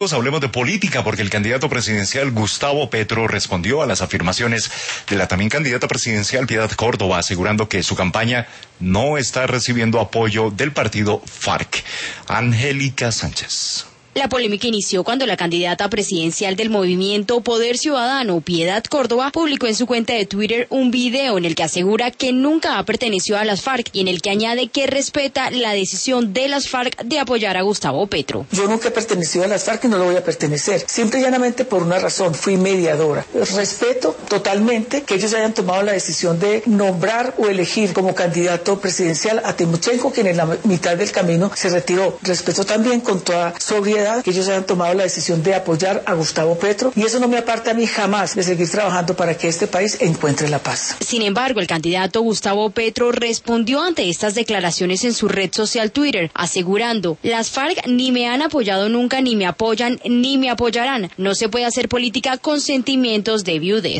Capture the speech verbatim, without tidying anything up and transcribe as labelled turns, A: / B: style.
A: Hablemos de política, porque el candidato presidencial Gustavo Petro respondió a las afirmaciones de la también candidata presidencial Piedad Córdoba, asegurando que su campaña no está recibiendo apoyo del partido FARC. Angélica Sánchez.
B: La polémica inició cuando la candidata presidencial del movimiento Poder Ciudadano, Piedad Córdoba, publicó en su cuenta de Twitter un video en el que asegura que nunca ha pertenecido a las FARC y en el que añade que respeta la decisión de las FARC de apoyar a Gustavo Petro.
C: Yo nunca he pertenecido a las FARC y no lo voy a pertenecer, simple y llanamente por una razón: fui mediadora. Respeto totalmente que ellos hayan tomado la decisión de nombrar o elegir como candidato presidencial a Timochenko, quien en la mitad del camino se retiró. Respeto también con toda sobriedad que ellos hayan tomado la decisión de apoyar a Gustavo Petro, y eso no me aparta a mí jamás de seguir trabajando para que este país encuentre la paz.
B: Sin embargo, el candidato Gustavo Petro respondió ante estas declaraciones en su red social Twitter, asegurando: las FARC ni me han apoyado nunca, ni me apoyan, ni me apoyarán. No se puede hacer política con sentimientos de viudez.